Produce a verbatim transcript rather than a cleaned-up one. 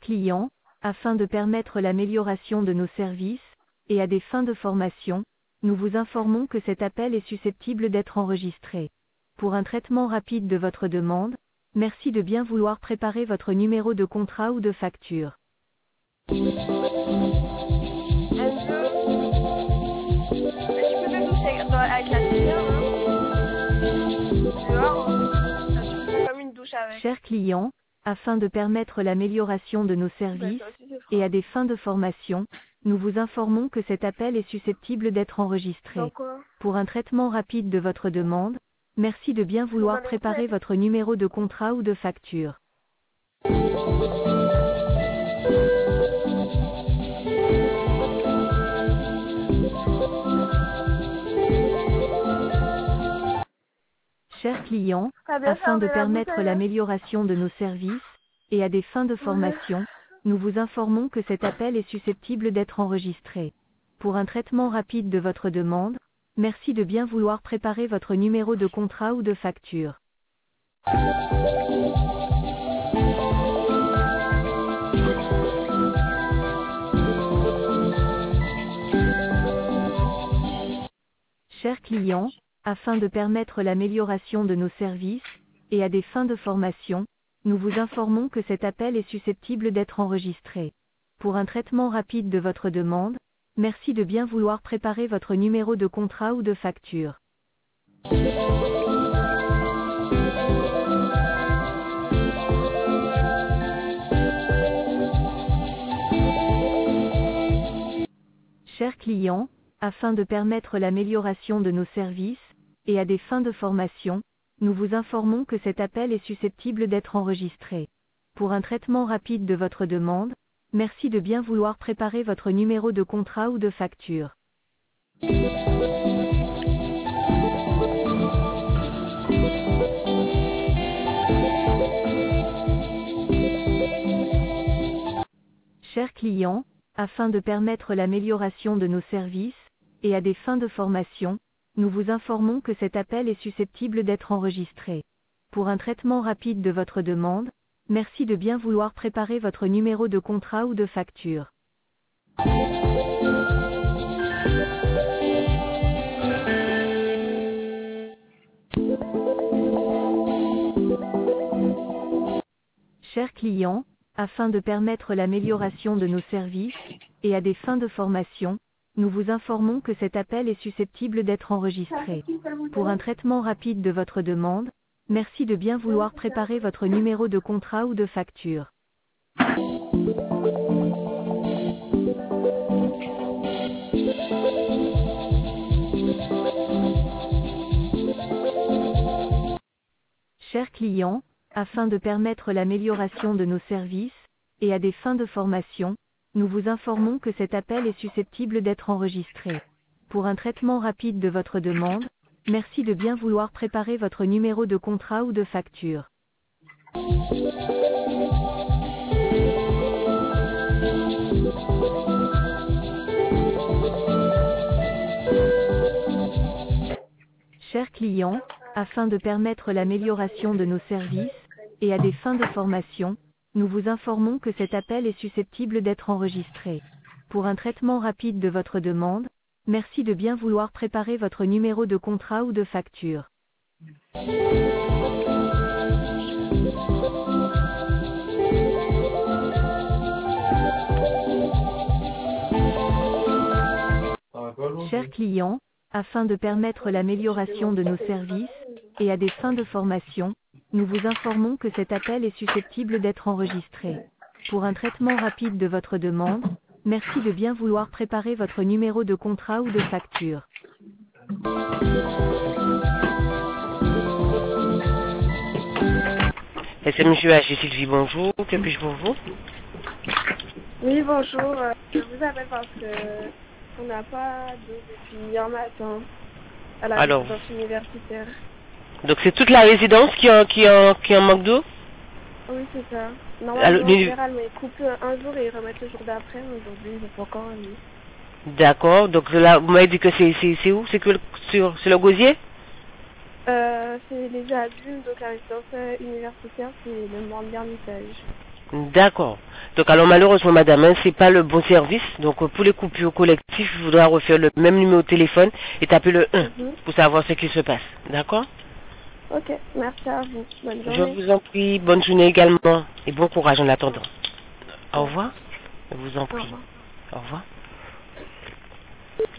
clients, afin de permettre l'amélioration de nos services, et à des fins de formation, nous vous informons que cet appel est susceptible d'être enregistré. Pour un traitement rapide de votre demande, merci de bien vouloir préparer votre numéro de contrat ou de facture. Elle veut. Je peux même doucher dans- avec la lumière, hein. Dehors, hein. Ça se fait comme une douche avec. Chers clients, afin de permettre l'amélioration de nos Bah, services, ça aussi, c'est froid. et à des fins de formation, nous vous informons que cet appel est susceptible d'être enregistré. Dans quoi? Pour un traitement rapide de votre demande, merci de bien vouloir Dans les préparer têtes. votre numéro de contrat ou de facture. Chers clients, T'as bien afin de fermé la permettre bouteille, hein? l'amélioration de nos services, et à des fins de formation, nous vous informons que cet appel est susceptible d'être enregistré. Pour un traitement rapide de votre demande, merci de bien vouloir préparer votre numéro de contrat ou de facture. Chers clients, afin de permettre l'amélioration de nos services, et à des fins de formation, nous vous informons que cet appel est susceptible d'être enregistré. Pour un traitement rapide de votre demande, merci de bien vouloir préparer votre numéro de contrat ou de facture. Chers clients, afin de permettre l'amélioration de nos services, et à des fins de formation, nous vous informons que cet appel est susceptible d'être enregistré. Pour un traitement rapide de votre demande, merci de bien vouloir préparer votre numéro de contrat ou de facture. Chers clients, afin de permettre l'amélioration de nos services, et à des fins de formation, nous vous informons que cet appel est susceptible d'être enregistré. Pour un traitement rapide de votre demande, merci de bien vouloir préparer votre numéro de contrat ou de facture. Chers clients, afin de permettre l'amélioration de nos services, et à des fins de formation, nous vous informons que cet appel est susceptible d'être enregistré. Pour un traitement rapide de votre demande, merci de bien vouloir préparer votre numéro de contrat ou de facture. Chers clients, afin de permettre l'amélioration de nos services, et à des fins de formation, nous vous informons que cet appel est susceptible d'être enregistré. Pour un traitement rapide de votre demande, merci de bien vouloir préparer votre numéro de contrat ou de facture. Chers clients, afin de permettre l'amélioration de nos services, et à des fins de formation, nous vous informons que cet appel est susceptible d'être enregistré. Pour un traitement rapide de votre demande, merci de bien vouloir préparer votre numéro de contrat ou de facture. Chers clients, afin de permettre l'amélioration de nos services, et à des fins de formation, nous vous informons que cet appel est susceptible d'être enregistré. Pour un traitement rapide de votre demande, merci de bien vouloir préparer votre numéro de contrat ou de facture. S M J H, Sylvie, bonjour. Que puis-je pour vous? Oui, bonjour. euh, Je vous appelle parce que on n'a pas d'eau depuis hier matin à la Alors. résidence universitaire. Donc c'est toute la résidence qui en, qui en, qui en manque d'eau? Oui, c'est ça. Alors, Normalement, en les- général, mais ils coupent un jour et ils remettent le jour d'après. Mais aujourd'hui, ils n'ont pas encore mis. D'accord. Donc là, vous m'avez dit que c'est c'est c'est où? C'est que le- sur c'est le gosier? Euh, c'est les adultes, donc la résidence euh, universitaire, c'est le Morne Ermitage. D'accord. Donc alors malheureusement madame, hein, c'est pas le bon service. Donc euh, pour les coupures collectives, il faudra refaire le même numéro de téléphone et taper le un Mhm. pour savoir ce qui se passe. D'accord? Ok, merci à vous. Bonne Je journée. vous en prie, bonne journée également et bon courage en attendant. Au Au revoir. Je vous en Au prie. revoir. Au revoir.